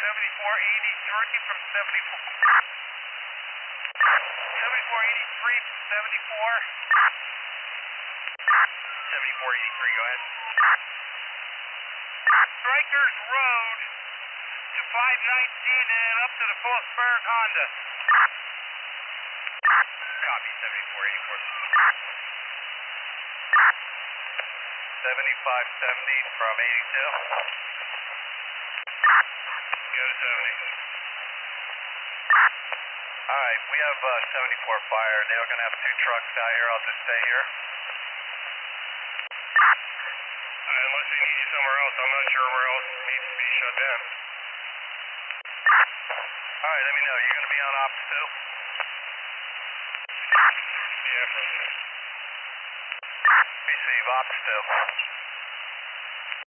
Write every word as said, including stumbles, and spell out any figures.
seventy-four eighty-three from seventy-four. seventy-four eighty-three from seventy-four. seventy-four eighty-three, go ahead. Strikers Road to five nineteen and then up to the Phillipsburg Honda. Copy, seventy-four eighty-four. seventy-five seventy from eighty-two. Go to seventy. Alright, we have uh, seventy-four fire. They are going to have two trucks out here. I'll just stay here. Uh, unless they need you somewhere else, I'm not sure where else needs to be shut down. Alright, let me know. You're going to be on ops too? Yeah, from there. Receive ops two.